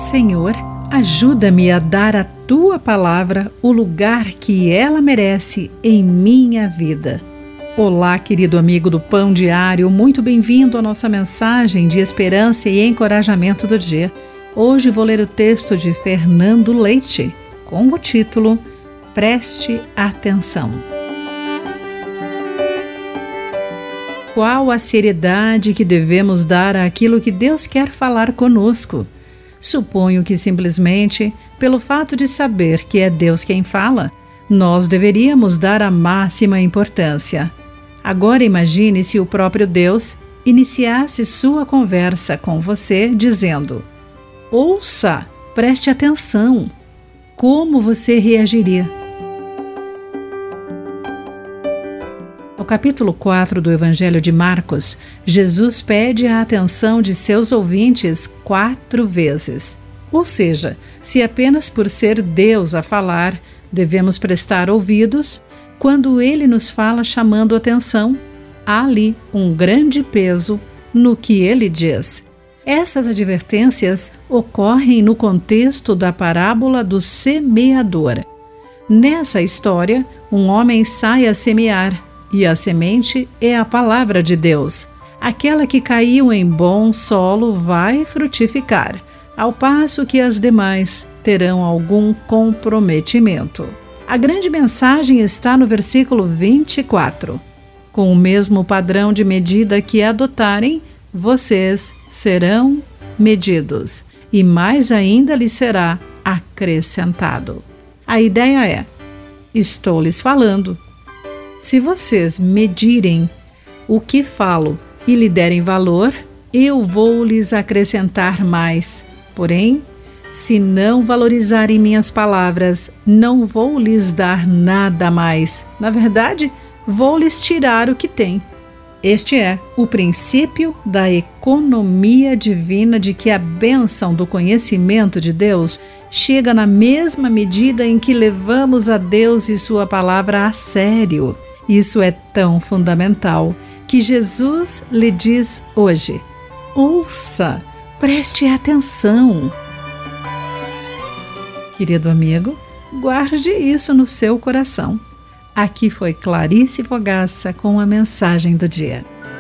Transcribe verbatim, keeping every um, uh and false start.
Senhor, ajuda-me a dar à Tua palavra o lugar que ela merece em minha vida. Olá, querido amigo do Pão Diário, muito bem-vindo à nossa mensagem de esperança e encorajamento do dia. Hoje vou ler o texto de Fernando Leite, com o título Preste Atenção. Qual a seriedade que devemos dar àquilo que Deus quer falar conosco? Suponho que simplesmente, pelo fato de saber que é Deus quem fala, nós deveríamos dar a máxima importância. Agora imagine se o próprio Deus iniciasse sua conversa com você dizendo: ouça, preste atenção. Como você reagiria? No capítulo quatro do Evangelho de Marcos, Jesus pede a atenção de seus ouvintes quatro vezes. Ou seja, se apenas por ser Deus a falar, devemos prestar ouvidos, quando Ele nos fala chamando atenção, há ali um grande peso no que Ele diz. Essas advertências ocorrem no contexto da parábola do semeador. Nessa história, um homem sai a semear, e a semente é a palavra de Deus. Aquela que caiu em bom solo vai frutificar, ao passo que as demais terão algum comprometimento. A grande mensagem está no versículo vinte e quatro. Com o mesmo padrão de medida que adotarem, vocês serão medidos, e mais ainda lhes será acrescentado. A ideia é: estou lhes falando. Se vocês medirem o que falo e lhe derem valor, eu vou lhes acrescentar mais. Porém, se não valorizarem minhas palavras, não vou lhes dar nada mais. Na verdade, vou lhes tirar o que têm. Este é o princípio da economia divina, de que a bênção do conhecimento de Deus chega na mesma medida em que levamos a Deus e sua palavra a sério. Isso é tão fundamental que Jesus lhe diz hoje: ouça, preste atenção. Querido amigo, guarde isso no seu coração. Aqui foi Clarice Fogaça com a mensagem do dia.